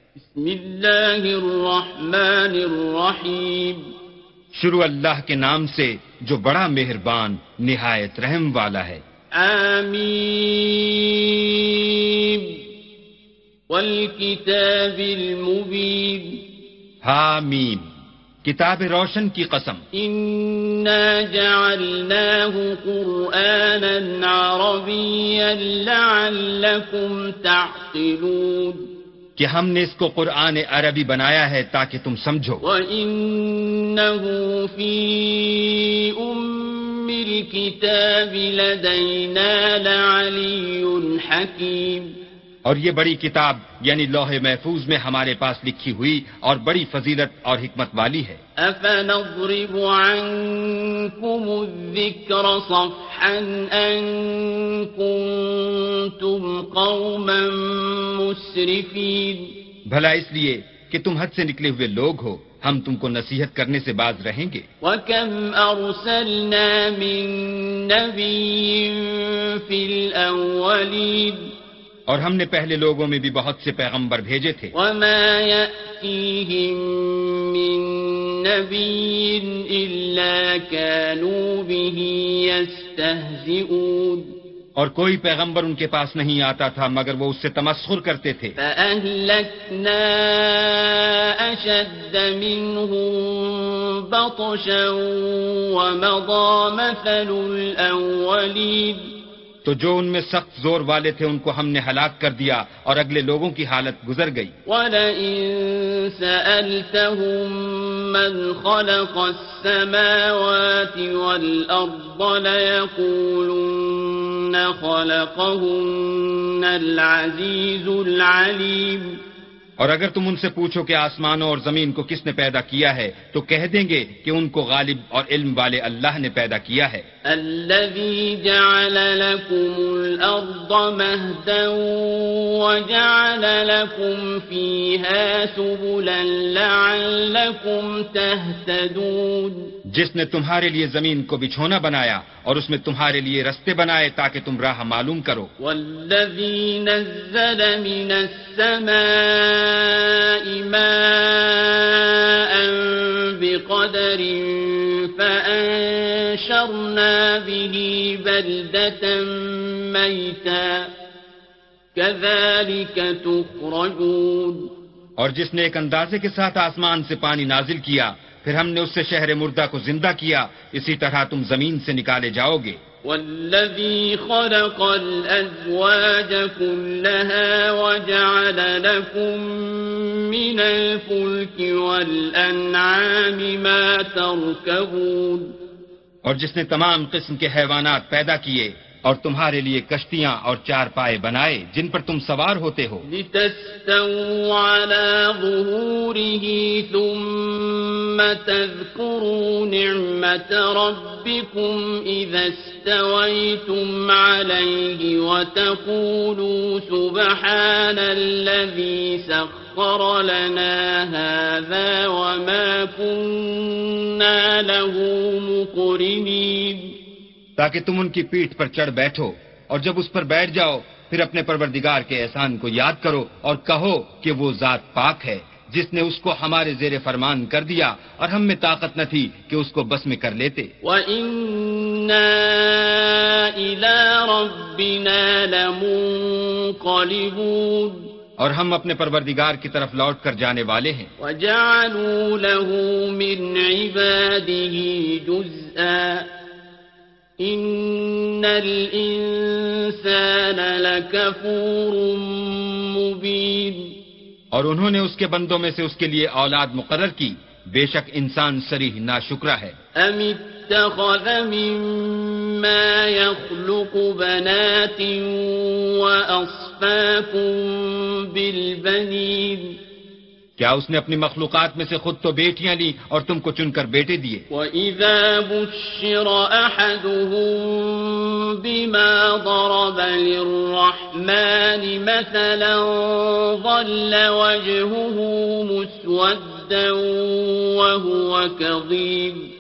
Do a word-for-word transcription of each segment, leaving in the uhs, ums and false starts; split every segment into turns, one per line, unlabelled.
بسم اللہ الرحمن الرحیم.
شروع اللہ کے نام سے جو بڑا مہربان نہایت رحم والا ہے.
آمین والکتاب المبین.
حامیم کتاب روشن کی قسم.
انا جعلناه قرآنا عربیا لعلکم تعقلون.
کہ ہم نے اس کو قرآن عربی بنایا ہے تاکہ تم سمجھو.
وَإِنَّهُ فِي أُمِّ الْكِتَابِ لَدَيْنَا لَعَلِيٌّ حَكِيمٌ.
اور یہ بڑی کتاب یعنی لوح محفوظ میں ہمارے پاس لکھی ہوئی اور بڑی فضیلت اور حکمت والی ہے.
أَفَنَضْرِبُ عَنكُمُ الذِّكْرَ صَفْحًا أَن كُنتُمْ قَوْمًا مُسْرِفِينَ.
بھلا اس لیے کہ تم حد سے نکلے ہوئے لوگ ہو ہم تم کو نصیحت کرنے سے باز رہیں گے.
وَكَمْ أَرْسَلْنَا مِن نَّبِيٍّ فِي الْأَوَّلِينَ.
اور ہم نے پہلے لوگوں میں بھی بہت سے پیغمبر بھیجے تھے.
وَمَا يَأْتِيهِم مِّن نَّبِيٍّ إِلَّا كَانُوا بِهِ يَسْتَهْزِئُونَ.
اور کوئی پیغمبر ان کے پاس نہیں آتا تھا مگر وہ اس سے تمسخر کرتے تھے.
فَأَهْلَكْنَا أَشَدَّ مِنْهُم بَطْشًا وَمَضَىٰ مَثَلُ الْأَوَّلِينَ.
تو جو ان میں سخت زور والے تھے ان کو ہم نے ہلاک کر دیا اور اگلے لوگوں کی حالت گزر گئی.
وَلَئِن سَأَلْتَهُم مَّنْ خَلَقَ السَّمَاوَاتِ وَالْأَرْضَ لَيَقُولُنَّ خَلَقَهُنَّ الْعَزِيزُ الْعَلِيمُ.
اور اگر تم ان سے پوچھو کہ آسمانوں اور زمین کو کس نے پیدا کیا ہے تو کہہ دیں گے کہ ان کو غالب اور علم والے اللہ نے پیدا کیا ہے.
الذي جعل لكم الأرض مهدا وجعل لكم فيها سبلا لعلكم تهتدون.
جس نے تمہارے لیے زمین کو بچھونا بنایا اور اس میں تمہارے لیے رستے بنائے تاکہ تم راہ معلوم کرو.
والذي نزل من السماء ماء بقدر فأنشرنا به بلدة ميتا كذلك تخرجون.
اور جس نے ایک اندازے کے ساتھ آسمان سے پانی نازل کیا پھر ہم نے اس سے شہر مردہ کو زندہ کیا اسی طرح تم زمین سے نکالے جاؤ گے.
والذي خلق الأزواج كلها وجعل لكم من الفلك والأنعام ما تركبون.
اور جس نے تمام قسم کے حیوانات پیدا کیے اور تمہارے لیے کشتیاں اور چار پائے بنائے جن پر تم سوار ہوتے ہو.
لتستووا على ظهوره ثم تذكروا نعمة ربكم إذا استويتم عليه وتقولوا سبحان الذي سخر لنا هذا وما كنا له مقرنين.
تاکہ تم ان کی پیٹھ پر چڑھ بیٹھو اور جب اس پر بیٹھ جاؤ پھر اپنے پروردگار کے احسان کو یاد کرو اور کہو کہ وہ ذات پاک ہے جس نے اس کو ہمارے زیر فرمان کر دیا اور ہم میں طاقت نہ تھی کہ اس کو بس میں کر لیتے.
وَإِنَّا إِلَىٰ رَبِّنَا لَمُنقَلِبُونَ.
اور ہم اپنے پروردگار کی طرف لوٹ کر جانے والے ہیں.
وَجَعَلُوا لَهُ مِنْ عِبَادِهِ جُزْءًا إِنَّ الْإِنسَانَ لَكَفُورٌ مُبِينٌ.
اور انہوں نے اس کے بندوں میں سے اس کے لیے اولاد مقرر کی بے شک انسان صریح ناشکرا ہے.
أَمِ اتَّخَذَ مِمَّا يَخْلُقُ بَنَاتٍ وَأَصْفَاكُم بِالْبَنِينَ.
کیا اس نے اپنی مخلوقات میں سے خود تو بیٹیاں لی اور تم کو چن کر بیٹے دیے.
وَإِذَا بُشِّرَ أَحَدُهُم بِمَا ضَرَبَ لِلرَّحْمَنِ مَثَلًا ظَلَّ وَجْهُهُ مُسْوَدًّا وَهُوَ كَظِيمٌ.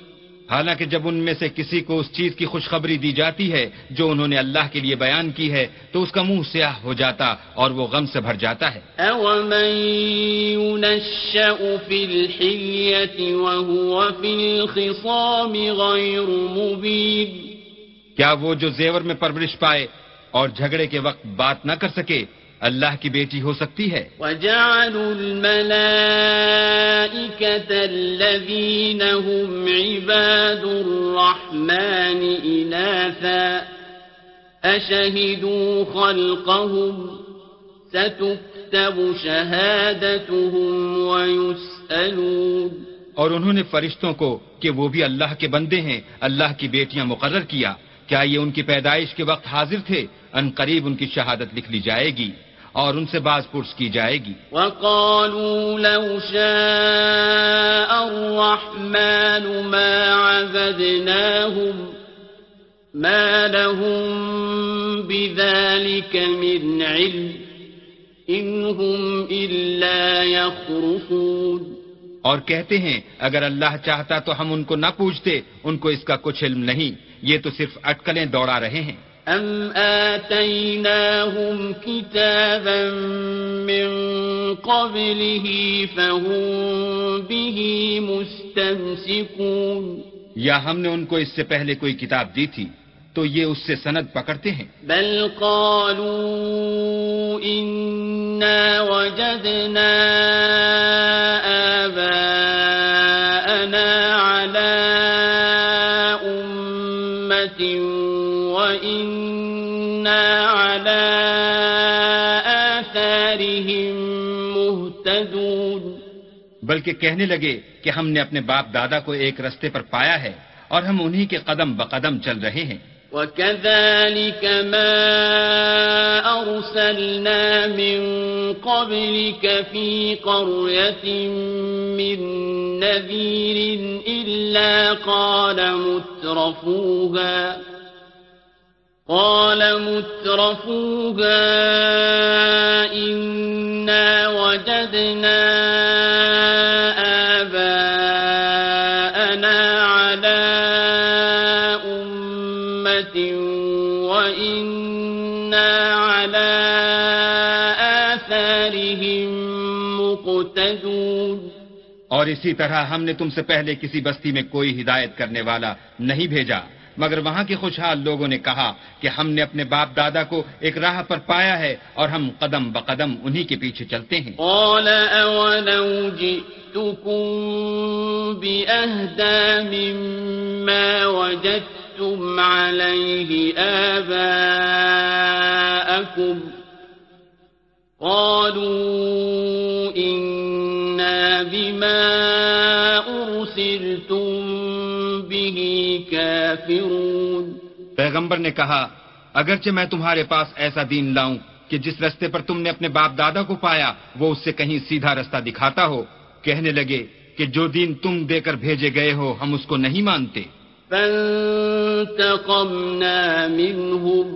حالانکہ جب ان میں سے کسی کو اس چیز کی خوشخبری دی جاتی ہے جو انہوں نے اللہ کے لیے بیان کی ہے تو اس کا منہ سیاہ ہو جاتا اور وہ غم سے بھر جاتا ہے.
أَوَمَن يُنَشَّأُ فِي الْحِلْيَةِ وَهُوَ فِي الْخِصَامِ غَيْرُ مُبِينٍ.
کیا وہ جو زیور میں پرورش پائے اور جھگڑے کے وقت بات نہ کر سکے اللہ کی بیٹی ہو سکتی ہے؟
وَجَعَلُوا الْمَلَائِكَةَ الَّذِينَ هُمْ عِبَادُ الرَّحْمَنِ إِنَاثًا أَشَهِدُوا خَلْقَهُمْ سَتُكْتَبُ شَهَادَتُهُمْ وَيُسْأَلُونَ.
اور انہوں نے فرشتوں کو کہ وہ بھی اللہ کے بندے ہیں اللہ کی بیٹیاں مقرر کیا. کیا یہ ان کی پیدائش کے وقت حاضر تھے؟ ان قریب ان کی شہادت لکھ لی جائے گی اور ان سے باز پرس کی جائے گی.
وَقَالُوا لَوْ شَاءَ الرَّحْمَنُ مَا عَبَدْنَاهُمْ مَا لَهُم بِذَلِكَ مِنْ عِلْمٍ إِنْ هُمْ إِلَّا يَخْرُصُونَ.
اور کہتے ہیں اگر اللہ چاہتا تو ہم ان کو نہ پوچھتے، ان کو اس کا کچھ علم نہیں، یہ تو صرف اٹکلیں دوڑا رہے ہیں.
أَمْ آتَيْنَاهُمْ كِتَابًا مِّن قَبْلِهِ فَهُم بِهِ مُسْتَمْسِكُونَ.
یا ہم نے ان کو اس سے پہلے کوئی کتاب دی تھی تو یہ اس سے سند پکڑتے ہیں.
بل قالوا إِنَّا وَجَدْنَا آبَاءَنَا عَلَىٰ أُمَّةٍ وَإِنَّا عَلَىٰ آثَارِهِم مُهْتَدُونَ.
بلکہ کہنے لگے کہ ہم نے اپنے باپ دادا کو ایک رستے پر پایا ہے اور ہم انہی کے قدم بقدم چل رہے ہیں.
وَكَذَلِكَ مَا أَرْسَلْنَا مِن قَبْلِكَ فِي قَرْيَةٍ مِّن نَّذِيرٍ إِلَّا قَالَ مُتْرَفُوهَا قَالَ مُتْرَفُوهَا إِنَّا وَجَدْنَا آبَاءَنَا عَلَىٰ أُمَّةٍ وَإِنَّا عَلَىٰ آثَارِهِم مُقْتَدُونَ.
اور اسی طرح ہم نے تم سے پہلے کسی بستی میں کوئی ہدایت کرنے والا نہیں بھیجا مگر وہاں کے خوشحال لوگوں نے کہا کہ ہم نے اپنے باپ دادا کو ایک راہ پر پایا ہے اور ہم قدم بقدم انہی کے پیچھے چلتے ہیں.
قال أولو جئتكم بأهدى مما وجدتم عليه آباءكم قالوا إنا بما أرسلتم کافرون.
پیغمبر نے کہا اگرچہ میں تمہارے پاس ایسا دین لاؤں کہ جس رستے پر تم نے اپنے باپ دادا کو پایا وہ اس سے کہیں سیدھا رستہ دکھاتا ہو. کہنے لگے کہ جو دین تم دے کر بھیجے گئے ہو ہم اس کو نہیں مانتے.
فانتقمنا منهم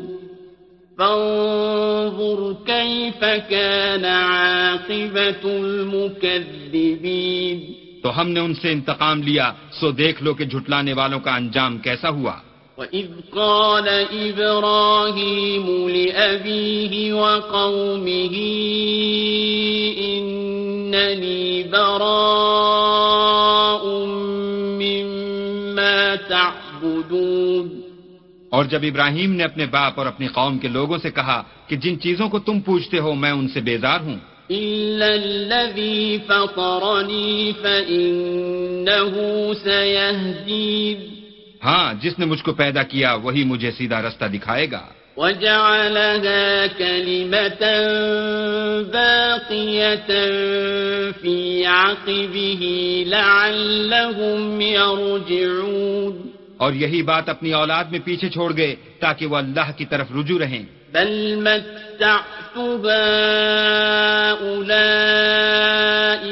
فانظر كيف كان عاقبة المكذبين.
تو ہم نے ان سے انتقام لیا سو دیکھ لو کہ جھٹلانے والوں کا انجام کیسا ہوا.
وَإِذْ قَالَ إِبْرَاهِيمُ لِأَبِيهِ وَقَوْمِهِ إِنَّنِي بَرَاءٌ مِّمَّا تَعْبُدُونَ.
اور جب ابراہیم نے اپنے باپ اور اپنی قوم کے لوگوں سے کہا کہ جن چیزوں کو تم پوچھتے ہو میں ان سے بیزار ہوں
إِلَّا الَّذِي فَطَرَنِي فَإِنَّهُ سَيَهْدِينِ.
ہاں جس نے مجھ کو پیدا کیا وہی مجھے سیدھا رستہ دکھائے گا.
وَجَعَلَهَا كَلِمَةً بَاقِيَةً فِي عَقِبِهِ لَعَلَّهُمْ يَرْجِعُونَ.
اور یہی بات اپنی اولاد میں پیچھے چھوڑ گئے تاکہ وہ اللہ کی طرف رجوع رہیں.
بل متعت هؤلاء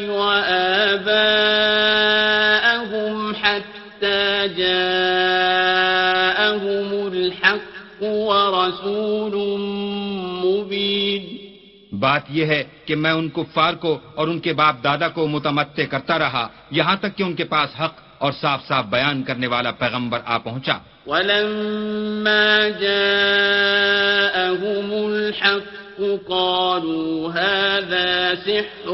وآباءهم حتى جاءهم الحق ورسول مبين.
بات یہ ہے کہ میں ان کفار کو اور ان کے باپ دادا کو متمتع کرتا رہا یہاں تک کہ ان کے پاس حق اور صاف صاف بیان کرنے والا پیغمبر آ پہنچا۔
وَلَمَّا جَاءَهُمُ الْحَقُّ قَالُوا هَذَا سِحْرٌ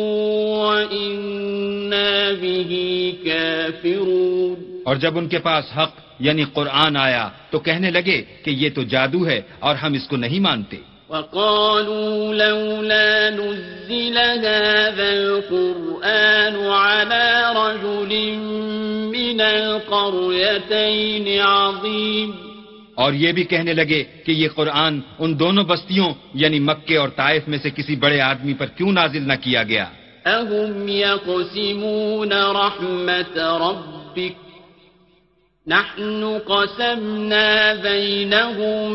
وَإِنَّا بِهِ كَافِرُونَ۔
اور جب ان کے پاس حق یعنی قرآن آیا تو کہنے لگے کہ یہ تو جادو ہے اور ہم اس کو نہیں مانتے۔
وَقَالُوا لَوْلَا نُزِّلَ هَذَا الْقُرْآنُ عَلَى رَجُلٍ مِّنَ الْقَرْيَتَيْنِ عَظِيمٍ۔
اور یہ بھی کہنے لگے کہ یہ قرآن ان دونوں بستیوں یعنی مکے اور طائف میں سے کسی بڑے آدمی پر کیوں نازل نہ کیا گیا۔
أَهُمْ يَقْسِمُونَ رَحْمَةَ رَبِّكَ نحن قسمنا بينهم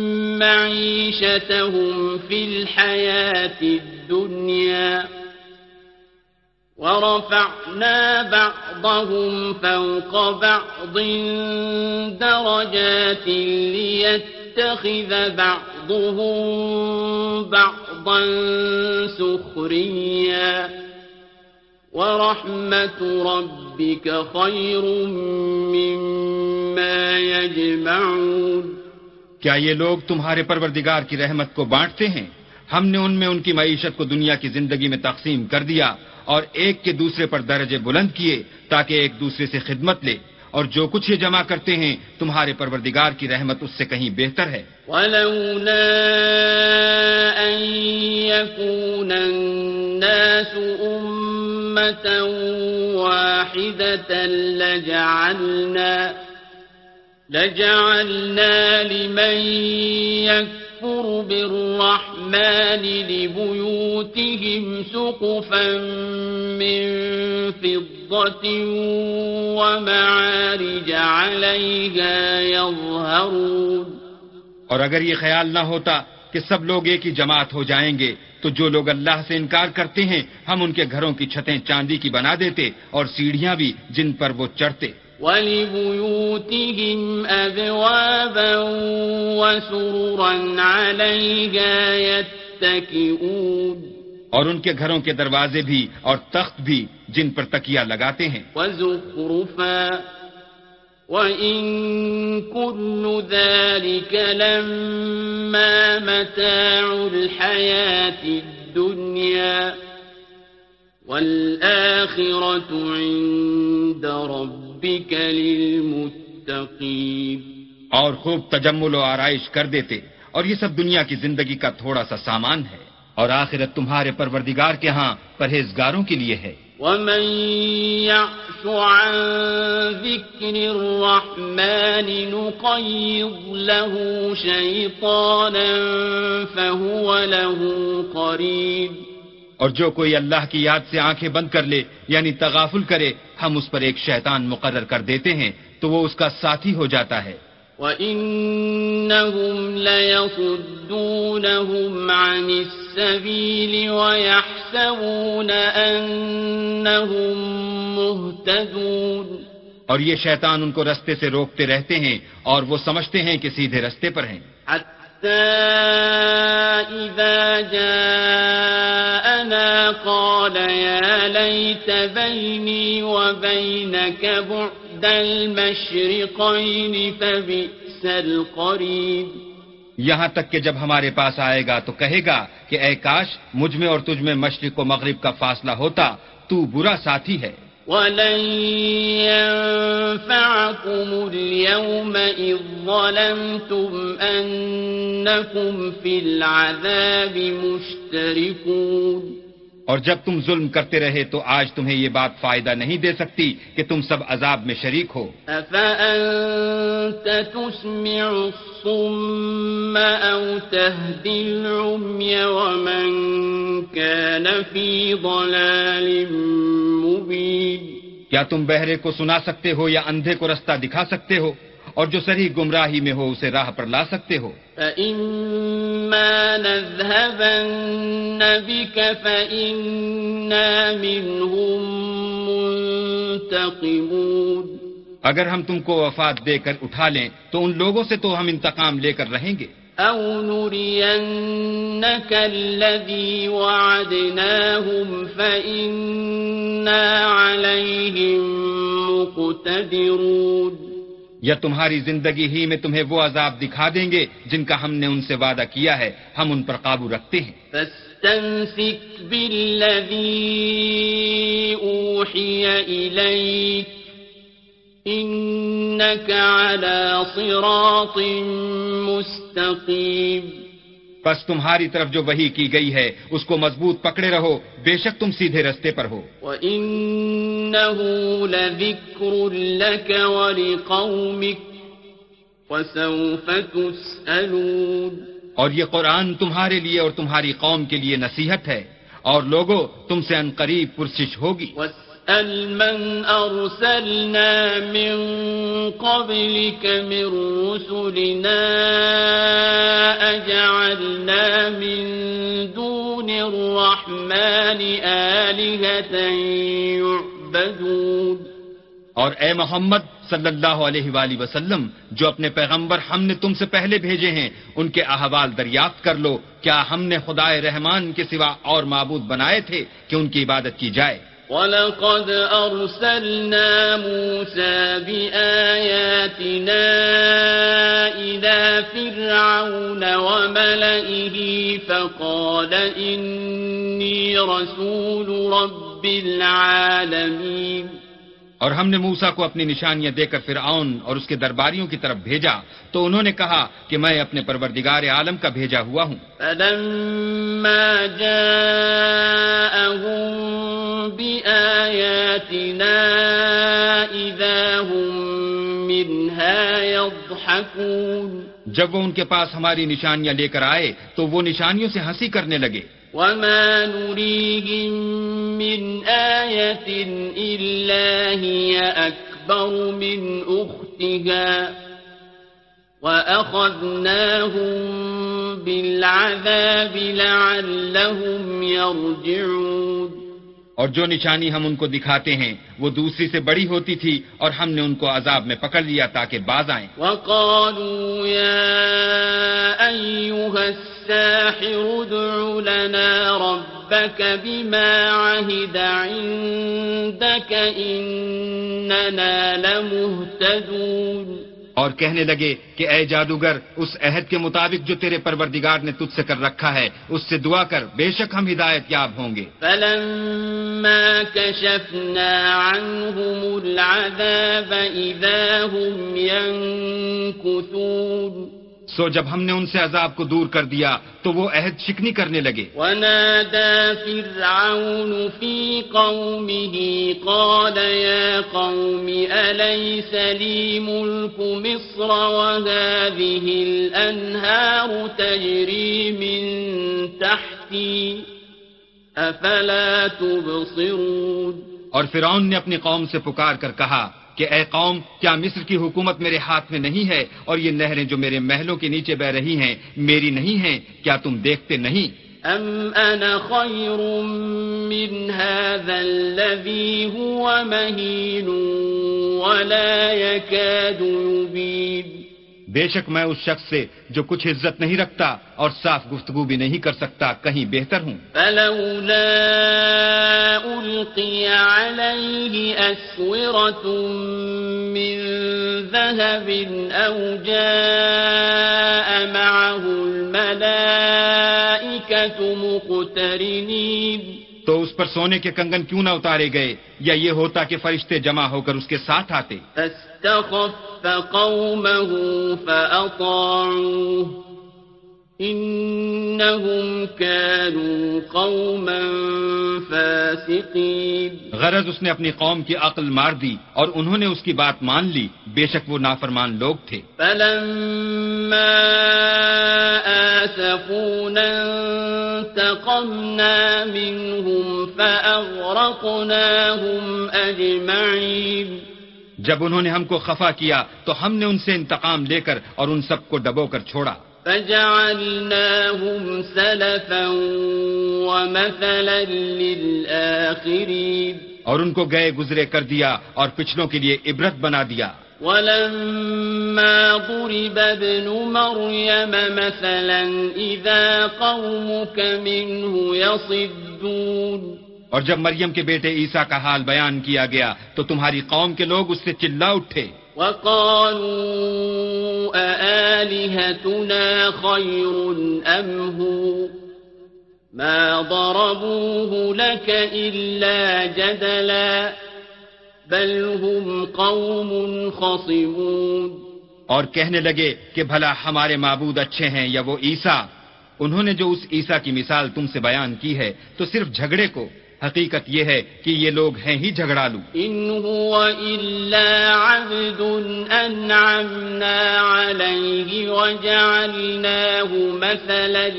معيشتهم في الحياة الدنيا ورفعنا بعضهم فوق بعض درجات ليتخذ بعضهم بعضا سخريا وَرَحْمَةُ رَبِّكَ خَيْرٌ مِّمَّا يَجْمَعُونَ۔
کیا یہ لوگ تمہارے پروردگار کی رحمت کو بانٹتے ہیں؟ ہم نے ان میں ان کی معیشت کو دنیا کی زندگی میں تقسیم کر دیا اور ایک کے دوسرے پر درجے بلند کیے تاکہ ایک دوسرے سے خدمت لے، اور جو کچھ یہ جمع کرتے ہیں تمہارے پروردگار کی رحمت اس سے کہیں بہتر ہے۔
وَلَوْلَا أَن يَكُونَ النَّاسُ أُمَّةً وَاحِدَةً لَجَعَلْنَا لَجَعَلْنَا لِمَن يَكْفُرُ بِالرَّحْمَنِ لِبُيُوتِهِمْ سُقُفًا مِّن فِضَّةٍ وَمَعَارِجَ عَلَيْهَا يَظْهَرُونَ۔
اور اگر یہ خیال نہ ہوتا کہ سب لوگ ایک ہی جماعت ہو جائیں گے تو جو لوگ اللہ سے انکار کرتے ہیں ہم ان کے گھروں کی چھتیں چاندی کی بنا دیتے اور سیڑھیاں بھی جن پر وہ چڑھتے۔
وَلِبُيُوتِهِمْ أَبْوَابًا وَسُرُرًا عَلَيْهَا يَتَّكِئُونَ۔
اور ان کے گھروں کے دروازے بھی اور تخت بھی جن پر تکیہ لگاتے ہیں۔
وَزُخْرُفًا وَإِن كُلُّ ذَلِكَ لَمَّا مَتَاعُ الْحَيَاةِ الدُّنْيَا وَالْآخِرَةُ عِندَ رَبِّكَ لِلْمُتَّقِينَ۔
اور خوب تجمل و آرائش کر دیتے، اور یہ سب دنیا کی زندگی کا تھوڑا سا سامان ہے، اور آخرت تمہارے پروردگار کے ہاں پرہیزگاروں کے لیے ہے۔
وَمَن يَعْشُ عَن ذِكْرِ الرَّحْمَنِ نُقَيِّضْ لَهُ شَيْطَانًا فَهُوَ لَهُ قَرِينٌ۔
اور جو کوئی اللہ کی یاد سے آنکھیں بند کر لے یعنی تغافل کرے ہم اس پر ایک شیطان مقرر کر دیتے ہیں تو وہ اس کا ساتھی ہو جاتا ہے۔
وَإِنَّهُمْ لَيَصُدُّونَهُمْ عَنِ السَّبِيلِ وَيَحْسَبُونَ أَنَّهُمْ مُهْتَدُونَ۔
اور یہ شیطان ان کو رستے سے روکتے رہتے ہیں اور وہ سمجھتے ہیں کہ سیدھے رستے پر ہیں۔
حَتَّى إِذَا جَاءَنَا قَالَ يَا لَيْتَ بَيْنِي وَبَيْنَكَ بُعْدَ الْمَشْرِقَيْنِ فَبِئْسَ الْقَرِينُ۔
یہاں تک کہ جب ہمارے پاس آئے گا تو کہے گا کہ اے کاش مجھ میں اور تجھ میں مشرق و مغرب کا فاصلہ ہوتا، تو برا ساتھی ہے۔
وَلَن يَنفَعَكُمُ الْيَوْمَ إِذ ظَّلَمْتُمْ أَنَّكُمْ فِي الْعَذَابِ مُشْتَرِكُونَ۔
اور جب تم ظلم کرتے رہے تو آج تمہیں یہ بات فائدہ نہیں دے سکتی کہ تم سب عذاب میں شریک ہو۔
أَفَأَنتَ تُسْمِعُ الصُّمَّ أَوْ تَهْدِي الْعُمْيَ وَمَنْ كَانَ فِي ضَلَالٍ مُبِينٍ۔
کیا تم بہرے کو سنا سکتے ہو یا اندھے کو رستہ دکھا سکتے ہو، اور جو صریح گمراہی میں ہو اسے راہ پر لا سکتے ہو؟
فَإِمَّا نَذْهَبَنَّ بِكَ فَإِنَّا مِنْهُمْ مُنْتَقِمُونَ۔
اگر ہم تم کو وفات دے کر اٹھا لیں تو ان لوگوں سے تو ہم انتقام لے کر رہیں گے۔
أَوْ نُرِيَنَّكَ الَّذِي وَعَدْنَاهُمْ فَإِنَّا عَلَيْهِمْ مقتدرون
یا تمہاری زندگی ہی میں تمہیں وہ عذاب دکھا دیں گے جن کا ہم نے ان سے وعدہ کیا ہے، ہم ان پر قابو رکھتے ہیں۔
فاستمسك بالذي أوحي إليك إنك على صراط مستقيم۔
بس تمہاری طرف جو وحی کی گئی ہے اس کو مضبوط پکڑے رہو، بے شک تم سیدھے رستے پر ہو۔
وَإِنَّهُ لَذِكْرٌ لَكَ وَلِقَوْمِكَ وَسَوْفَ تُسْأَلُونَ۔
اور یہ قرآن تمہارے لیے اور تمہاری قوم کے لیے نصیحت ہے، اور لوگو تم سے ان قریب پرسش ہوگی۔
وَاسْأَلْ مَنْ أَرْسَلْنَا مِنْ قَبْلِكَ مِنْ رُسُلِنَا أَجَعَلْنَا مِنْ دُونِ الرَّحْمَنِ آلِهَةً يُعْبَدُونَ۔
اور اے محمد صلی اللہ علیہ وآلہ وسلم، جو اپنے پیغمبر ہم نے تم سے پہلے بھیجے ہیں ان کے احوال دریافت کر لو، کیا ہم نے خدائے رحمان کے سوا اور معبود بنائے تھے کہ ان کی عبادت کی جائے؟
وَلَقَدْ أَرْسَلْنَا مُوسَى بِآيَاتِنَا إِلَى فِرْعَوْنَ وَمَلَئِهِ فَقَالَ إِنِّي رَسُولُ رَبِّ الْعَالَمِينَ۔
اور ہم نے موسیٰ کو اپنی نشانیاں دے کر فرعون اور اس کے درباریوں کی طرف بھیجا تو انہوں نے کہا کہ میں اپنے پروردگار عالم کا بھیجا ہوا ہوں۔
فَلَمَّا جَاءَهُم بِآيَاتِنَا إِذَا هُم مِّنْهَا يَضْحَكُونَ۔
جب وہ ان کے پاس ہماری نشانیاں لے کر آئے تو وہ نشانیوں سے ہنسی کرنے لگے۔
وَمَا نُرِيهِم مِّنْ آيَةٍ إِلَّا هِيَ أَكْبَرُ مِنْ أُخْتِهَا وَأَخَذْنَاهُم بِالْعَذَابِ لَعَلَّهُمْ يَرْجِعُونَ۔
اور جو نشانی ہم ان کو دکھاتے ہیں وہ دوسری سے بڑی ہوتی تھی اور ہم نے ان کو عذاب میں پکڑ لیا تاکہ باز آئیں۔
وَقَالُوا يَا أَيُّهَا السَّاحِرُ ادْعُ لَنَا رَبَّكَ بِمَا عَهِدَ عِندَكَ إِنَّنَا لَمُهْتَدُونَ۔
اور کہنے لگے کہ اے جادوگر، اس عہد کے مطابق جو تیرے پروردگار نے تجھ سے کر رکھا ہے اس سے دعا کر، بے شک ہم ہدایت یاب ہوں گے۔
فَلَمَّا كَشَفْنَا عَنْهُمُ الْعَذَابَ إِذَا هُمْ يَنكُثُونَ۔
سو جب ہم نے ان سے عذاب کو دور کر دیا تو وہ عہد شکنی کرنے لگے۔
وَنَادَى فِرْعَوْنُ فِي قَوْمِهِ قَالَ يَا قَوْمِ أَلَيْسَ لِي مُلْكُ مِصْرَ وَهَٰذِهِ الْأَنْهَارُ تَجْرِي مِن تَحْتِي أَفَلَا تُبْصِرُونَ۔
اور فرعون نے اپنی قوم سے پکار کر کہا کہ اے قوم، کیا مصر کی حکومت میرے ہاتھ میں نہیں ہے اور یہ نہریں جو میرے محلوں کے نیچے بہ رہی ہیں میری نہیں ہیں؟ کیا تم دیکھتے نہیں؟
أَمْ أَنَا خَيْرٌ مِّنْ هَٰذَا الَّذِي هُوَ مَهِينٌ وَلَا يَكَادُ يُبِينُ۔
بے شک میں اس شخص سے جو کچھ عزت نہیں رکھتا اور صاف گفتگو بھی نہیں کر سکتا کہیں بہتر ہوں۔
فَلَوْلَا أُلْقِيَ عَلَيْهِ أَسْوِرَةٌ مِّن ذَهَبٍ أَوْ جَاءَ مَعَهُ الْمَلَائِكَةُ مُقْتَرِنِينَ۔
تو اس پر سونے کے کنگن کیوں نہ اتارے گئے، یا یہ ہوتا کہ فرشتے جمع ہو کر اس کے ساتھ آتے۔
فَاسْتَخَفَّ قَوْمَهُ فَأَطَاعُوهُ إِنَّهُمْ كَانُوا قَوْمًا فَاسِقِينَ۔
غرض اس نے اپنی قوم کی عقل مار دی اور انہوں نے اس کی بات مان لی، بے شک وہ نافرمان لوگ تھے۔
فَلَمَّا آسَفُونَا انتَقَمْنَا مِنْهُمْ فَأَغْرَقْنَاهُمْ أَجْمَعِينَ۔
جب انہوں نے ہم کو خفا کیا تو ہم نے ان سے انتقام لے کر اور ان سب کو ڈبو کر چھوڑا۔
فَجَعَلْنَاهُمْ سَلَفًا وَمَثَلًا لِلْآخِرِينَ۔
اور ان کو گئے گزرے کر دیا اور پچھلوں کے لیے عبرت بنا دیا۔
وَلَمَّا ضُرِبَ ابْنُ مَرْيَمَ مَثَلًا إِذَا قَوْمُكَ مِنْهُ يَصِدُّونَ۔
اور جب مریم کے بیٹے عیسیٰ کا حال بیان کیا گیا تو تمہاری قوم کے لوگ اس سے چلا اٹھے.
وقالوا أآلهتنا خير أم هو ما ضربوه لك إلا جدلا بل هم قوم خصمون.
اور کہنے لگے کہ بھلا ہمارے معبود اچھے ہیں یا وہ عیسیٰ. انہوں نے جو اس عیسیٰ کی مثال تم سے بیان کی ہے تو صرف جھگڑے کو. حقیقت یہ ہے کہ یہ لوگ ہیں ہی جھگڑالو.
ان هو الا عبد انعمنا عليه وجعلناه مثلا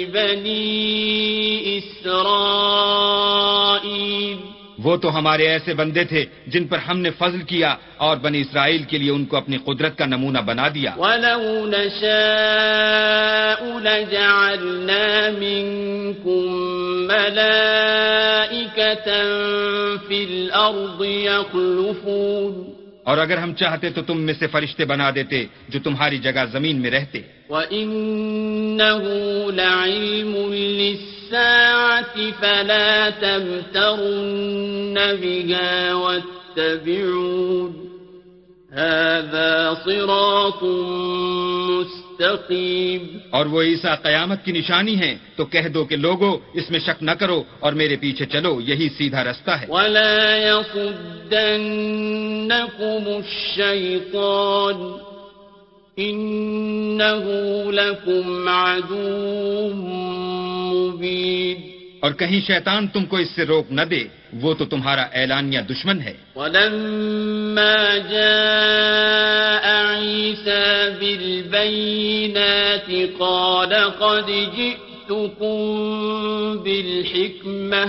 لبني اسرائيل.
وہ تو ہمارے ایسے بندے تھے جن پر ہم نے فضل کیا اور بنی اسرائیل کے لیے ان کو اپنی قدرت کا نمونہ بنا دیا.
وَلَوْ نَشَاءُ لَجَعَلْنَا مِنكُم مَّلَائِكَةً فِي الْأَرْضِ يَخْلُفُونَ.
اور اگر ہم چاہتے تو تم میں سے فرشتے بنا دیتے جو تمہاری جگہ زمین میں رہتے.
وَإِنَّهُ لَعِلْمٌ لِّلسَّاعَةِ فَلَا تَمْتَرُنَّ بِهَا وَاتَّبِعُونِ هَذَا صِرَاطٌ مُسْتَقِيمٌ.
اور وہ عیسیٰ قیامت کی نشانی ہیں تو کہہ دو کہ لوگو اس میں شک نہ کرو اور میرے پیچھے چلو، یہی سیدھا رستہ ہے.
وَلَا يَصُدَّنَّكُمُ الشَّيْطَانُ إِنَّهُ لَكُمْ عَدُوٌّ مُّبِينٌ.
اور کہیں شیطان تم کو اس سے روک نہ دے، وہ تو تمہارا اعلانیہ دشمن ہے.
وَلَمَّا جَاءَ عِيسَىٰ بِالْبَيِّنَاتِ قَالَ قَدْ جِئْتُكُم بِالْحِكْمَةِ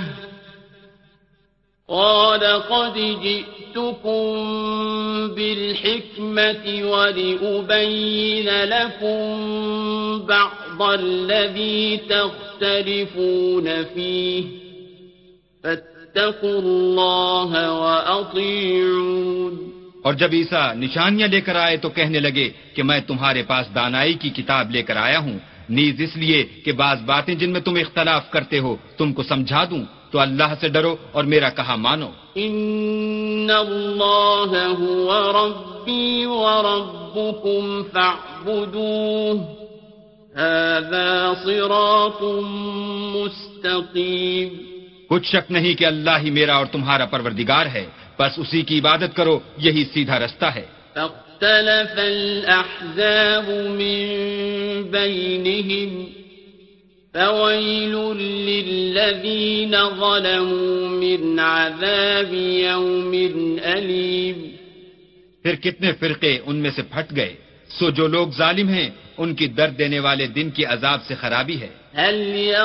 قَالَ قَدْ جِئْتُكُم بِالْحِكْمَةِ وَلِأُبَيِّنَ لَكُم بَعْضَ الَّذِي تَخْتَلِفُونَ فِيهِ فَاتَّقُوا اللَّهَ وَأَطِيعُونِ.
اور جب عیسیٰ نشانیاں لے کر آئے تو کہنے لگے کہ میں تمہارے پاس دانائی کی کتاب لے کر آیا ہوں، نیز اس لیے کہ بعض باتیں جن میں تم اختلاف کرتے ہو تم کو سمجھا دوں. تو اللہ سے ڈرو اور میرا کہا مانو.
ان اللہ هو ربی وربکم فاعبدوه هذا صراط مستقیم.
کچھ شک نہیں کہ اللہ ہی میرا اور تمہارا پروردگار ہے، بس اسی کی عبادت کرو، یہی سیدھا رستہ ہے.
فاختلف الأحزاب من بينهم فويل للذين ظلموا من عذاب يوم أليم.
پھر کتنے فرقے ان میں سے پھٹ گئے، سو جو لوگ ظالم ہیں ان کی درد دینے والے دن کی عذاب سے خرابی ہے.
هل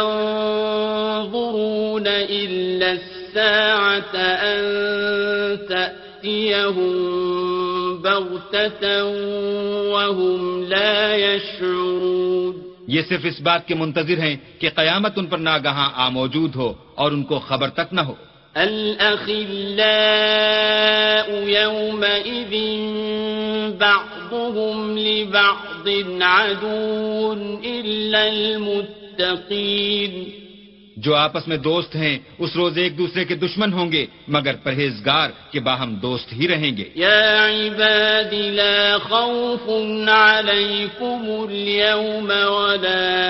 ينظرون إلا الساعة أن تأتيهم بغتة وهم لا يشعرون.
یہ صرف اس بات کے منتظر ہیں کہ قیامت ان پر ناگہاں آ موجود ہو اور ان کو خبر تک نہ ہو.
الأخلاء يومئذ بعضهم لبعض عدو إلا المتقين.
جو آپس میں دوست ہیں اس روز ایک دوسرے کے دشمن ہوں گے مگر پرہیزگار کہ باہم دوست ہی رہیں گے.
یا عباد لا خوف علیکم اليوم ولا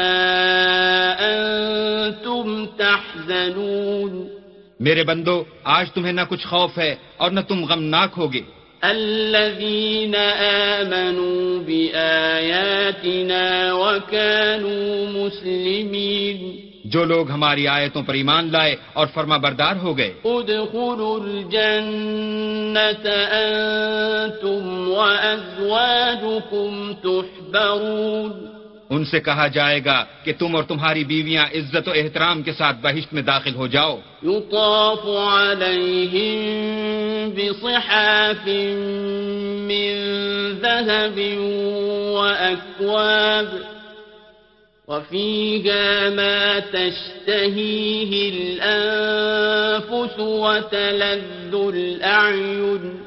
انتم تحزنون.
میرے بندو آج تمہیں نہ کچھ خوف ہے اور نہ تم غمناک ہوگے.
الذین آمنوا بآیاتنا وكانوا مسلمین.
جو لوگ ہماری آیتوں پر ایمان لائے اور فرما بردار ہو گئے.
ادخلوا الجنة انتم وازواجكم تحبرون.
ان سے کہا جائے گا کہ تم اور تمہاری بیویاں عزت و احترام کے ساتھ بہشت میں داخل ہو جاؤ.
یطاف علیہم بصحاف من ذهب واکواب وفيها ما تشتهيه الأنفس وتلذ الأعين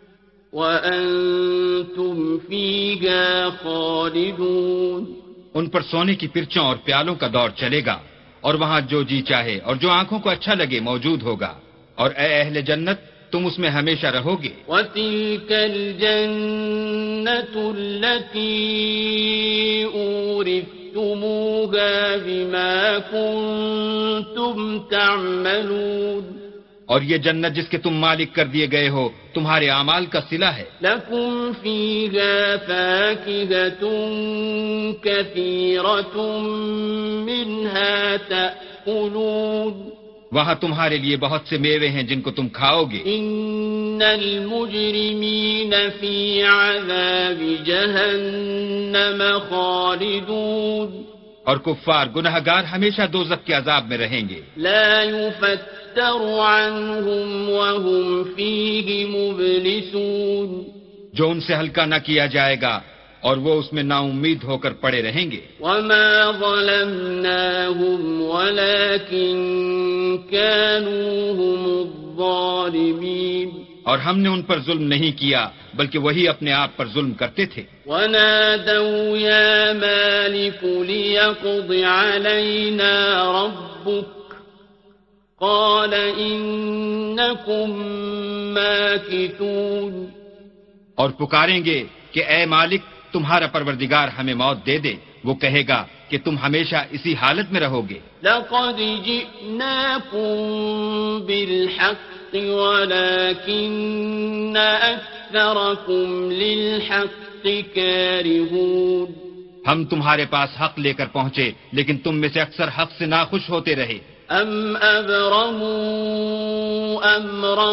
وأنتم فيها خالدون.
ان پر سونے کی پرچوں اور پیالوں کا دور چلے گا اور وہاں جو جی چاہے اور جو آنکھوں کو اچھا لگے موجود ہوگا، اور اے اہل جنت تم اس میں ہمیشہ رہو گے۔
وَتِلْكَ الْجَنَّةُ الَّتِي أُورِثْتُمُوهَا بِمَا كُنتُمْ تَعْمَلُونَ،
اور یہ جنت جس کے تم مالک کر دیے گئے ہو تمہارے اعمال کا صلہ ہے۔
لَكُمْ فِيهَا فَاكِهَةٌ كَثِيرَةٌ مِّنْهَا تَأْكُلُونَ،
وہاں تمہارے لیے بہت سے میوے ہیں جن کو تم کھاؤ گے۔
إِنَّ الْمُجْرِمِينَ فِي عَذَابِ جَهَنَّمَ خَالِدُونَ،
اور کفار گنہگار ہمیشہ دوزخ کے عذاب میں رہیں گے۔
لا يفتر عنهم وهم فيه مبلسون،
جو ان سے ہلکا نہ کیا جائے گا اور وہ اس میں نا امید ہو کر پڑے رہیں گے۔
وما ظلمناهم ولكن كانوا هم الظالمين،
اور ہم نے ان پر ظلم نہیں کیا بلکہ وہی اپنے آپ پر ظلم کرتے تھے۔
ونادوا يا مالك ليقض علينا ربك قال إنكم ماكثون،
اور پکاریں گے کہ اے مالک تمہارا پروردگار ہمیں موت دے دے، وہ کہے گا کہ تم ہمیشہ اسی حالت میں رہو گے۔
لقد جئناكم بالحق ولكن أكثركم للحق كارهون،
ہم تمہارے پاس حق لے کر پہنچے لیکن تم میں سے اکثر حق سے ناخوش ہوتے رہے۔
أم أبرموا أمرا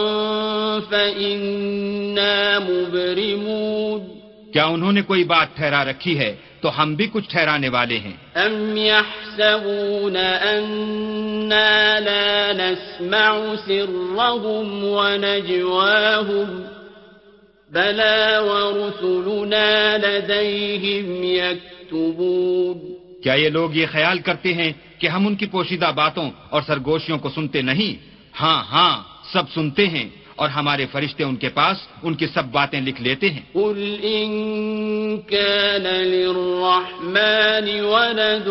فإنا مبرمون،
کیا انہوں نے کوئی بات ٹھہرا رکھی ہے تو ہم بھی کچھ ٹھہرانے والے ہیں۔
أم يحسبون أنا لا نسمع سرهم ونجواهم بلى ورسلنا لديهم يكتبون،
کیا یہ لوگ یہ خیال کرتے ہیں کہ ہم ان کی پوشیدہ باتوں اور سرگوشیوں کو سنتے نہیں؟ ہاں ہاں سب سنتے ہیں، اور ہمارے فرشتے ان کے پاس ان کی سب باتیں لکھ لیتے ہیں۔
قل إن كان للرحمن ولد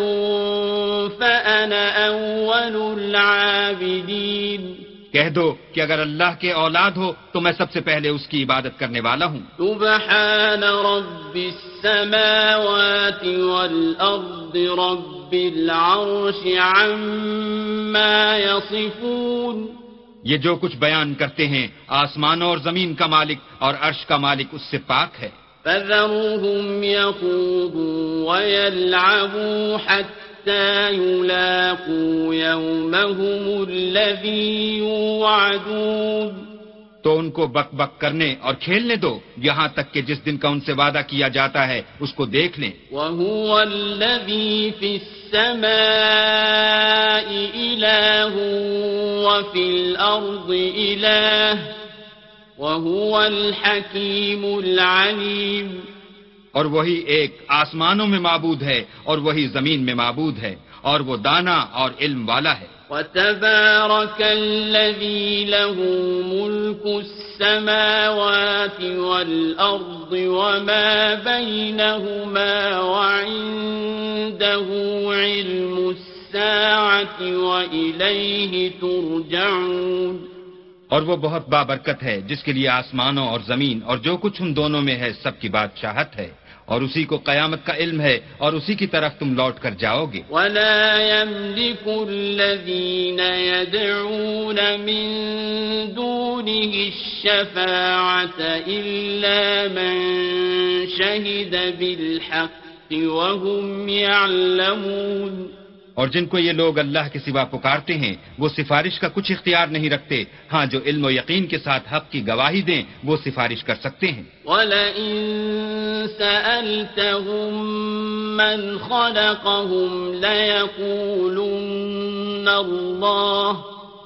فأنا أول العابدين،
کہہ دو کہ اگر اللہ کے اولاد ہو تو میں سب سے پہلے اس کی عبادت کرنے والا ہوں۔
سبحان رب السماوات والأرض رب العرش عما يصفون،
یہ جو کچھ بیان کرتے ہیں آسمانوں اور زمین کا مالک اور عرش کا مالک اس سے پاک ہے۔
فذرهم يخوضوا ويلعبوا حتى يلاقوا يومهم الذي يوعدون،
تو ان کو بک بک کرنے اور کھیلنے دو یہاں تک کہ جس دن کا ان سے وعدہ کیا جاتا ہے اس کو دیکھ لیں۔
وهو الذي في السماء إله وفي الأرض إله وهو الحكيم العليم،
اور وہی ایک آسمانوں میں معبود ہے اور وہی زمین میں معبود ہے، اور وہ دانا اور علم والا ہے۔
وتبارك الذي له ملك السماوات والأرض وما بينهما وعنده علم الساعة وإليه ترجعون،
اور وہ بہت بابرکت ہے جس کے لیے آسمانوں اور زمین اور جو کچھ ان دونوں میں ہے سب کی بادشاہت ہے، اور اسی کو قیامت کا علم ہے اور اسی کی طرف تم لوٹ کر جاؤ گے۔
ولا يملك الذين يدعون من دونه الشفاعة إلا من شهد بالحق وهم يعلمون،
اور جن کو یہ لوگ اللہ کے سوا پکارتے ہیں وہ سفارش کا کچھ اختیار نہیں رکھتے، ہاں جو علم و یقین کے ساتھ حق کی گواہی دیں وہ سفارش کر سکتے ہیں۔
وَلَئِن سَأَلْتَهُم مَّنْ خَلَقَهُمْ لَيَقُولُنَّ اللَّهُ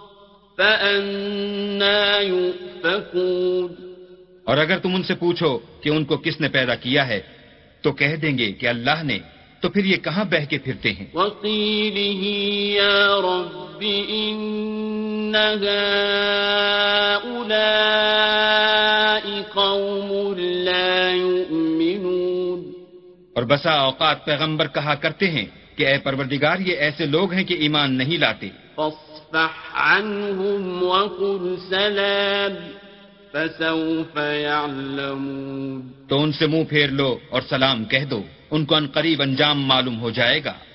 فَأَنَّىٰ يُؤْفَكُونَ،
اور اگر تم ان سے پوچھو کہ ان کو کس نے پیدا کیا ہے تو کہہ دیں گے کہ اللہ نے، تو پھر یہ کہاں بہہ کے پھرتے ہیں۔
وَقِيلِهِ يَا رَبِّ إِنَّ هَٰؤُلَاءِ قَوْمٌ لَّا يُؤْمِنُونَ،
اور بسا اوقات پیغمبر کہا کرتے ہیں کہ اے پروردگار یہ ایسے لوگ ہیں کہ ایمان نہیں لاتے.
فاصفح عنهم وقل سلام فسوف يعلمون.
تو ان سے منہ پھیر لو اور سلام کہہ دو، ان کو ان قریب انجام معلوم ہو جائے گا.